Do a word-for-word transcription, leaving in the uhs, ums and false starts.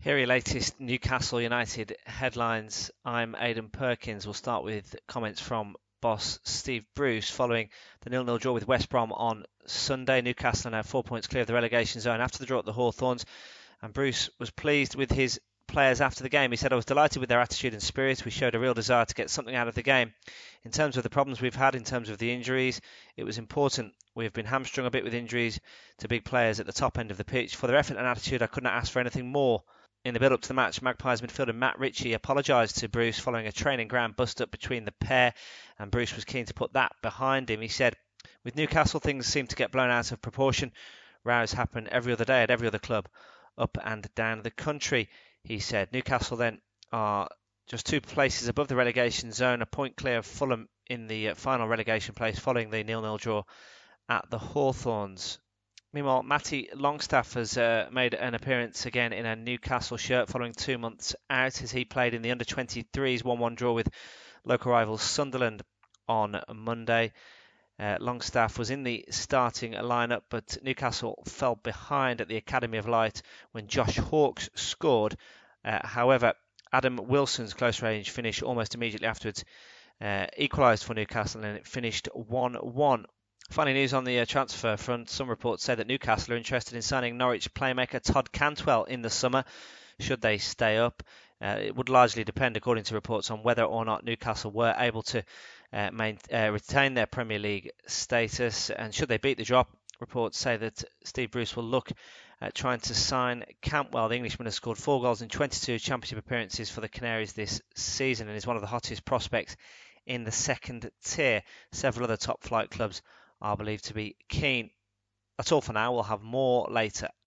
Here are your latest Newcastle United headlines. I'm Aidan Perkins. We'll start with comments from boss Steve Bruce following the nil nil draw with West Brom on Sunday. Newcastle are now four points clear of the relegation zone after the draw at the Hawthorns, and Bruce was pleased with his players after the game. He said, "I was delighted with their attitude and spirit. We showed a real desire to get something out of the game. In terms of the problems we've had, in terms of the injuries, it was important. We've been hamstrung a bit with injuries to big players at the top end of the pitch. For their effort and attitude, I couldn't ask for anything more." In the build-up to the match, Magpies midfielder Matt Ritchie apologised to Bruce following a training ground bust-up between the pair, and Bruce was keen to put that behind him. He said, "With Newcastle, things seem to get blown out of proportion. Rows happen every other day at every other club, up and down the country," he said. Newcastle then are just two places above the relegation zone, a point clear of Fulham in the final relegation place following the nil nil draw at the Hawthorns. Meanwhile, Matty Longstaff has uh, made an appearance again in a Newcastle shirt following two months out, as he played in the under twenty-threes one one draw with local rivals Sunderland on Monday. Uh, Longstaff was in the starting lineup, but Newcastle fell behind at the Academy of Light when Josh Hawkes scored. Uh, however, Adam Wilson's close range finish almost immediately afterwards uh, equalised for Newcastle, and it finished one one. Funny news on the uh, transfer front. Some reports say that Newcastle are interested in signing Norwich playmaker Todd Cantwell in the summer, should they stay up. Uh, it would largely depend, according to reports, on whether or not Newcastle were able to uh, main, uh, retain their Premier League status. And should they beat the drop, reports say that Steve Bruce will look at trying to sign Cantwell. The Englishman has scored four goals in twenty-two Championship appearances for the Canaries this season and is one of the hottest prospects in the second tier. Several other top flight clubs are believed to be keen. That's all for now. We'll have more later.